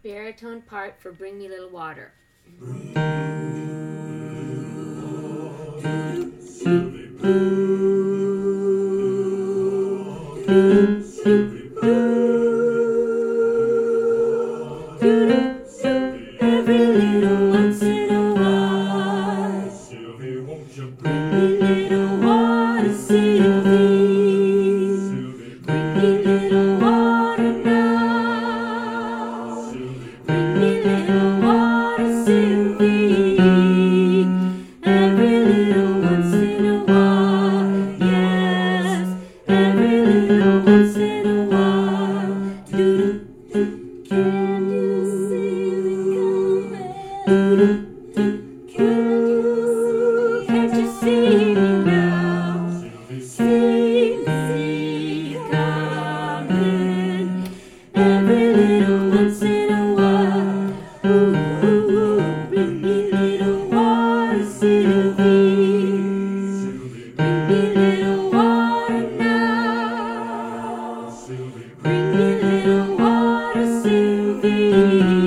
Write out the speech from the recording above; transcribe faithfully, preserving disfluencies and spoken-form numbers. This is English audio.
Baritone part for Bring Me Little Water. Sylvie Pooh, Sylvie Pooh, Sylvie, every little once in a while. Sylvie, won't you bring me little water, Sylvie? Sylvie, bring me little water now. Sylvie, bring me little water, Sylvie. Every little once in a while, yes. Every little once in a while. Do-do-do. Can you see me coming? Do-do-do. Can you see? Can't you see me now? See, see coming. Every little once in a while. Ooh, ooh, ooh. Bring me little water, Sylvie. Bring me little water now. Bring me little water, Sylvie.